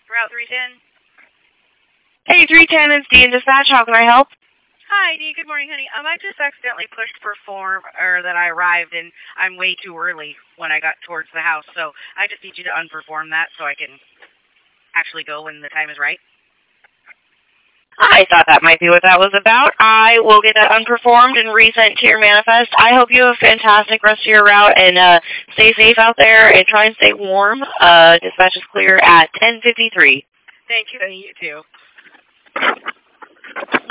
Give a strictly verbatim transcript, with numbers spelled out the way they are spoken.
Route three ten. Hey, three ten, it's Dee in dispatch. How can I help? Hi, Dee. Good morning, honey. Um, I just accidentally pushed perform, or that I arrived, and I'm way too early when I got towards the house. So I just need you to unperform that so I can actually go when the time is right. I thought that might be what that was about. I will get that unperformed and resent to your manifest. I hope you have a fantastic rest of your route, and uh, stay safe out there and try and stay warm. Uh, dispatch is clear at ten fifty-three. Thank you, honey. You too.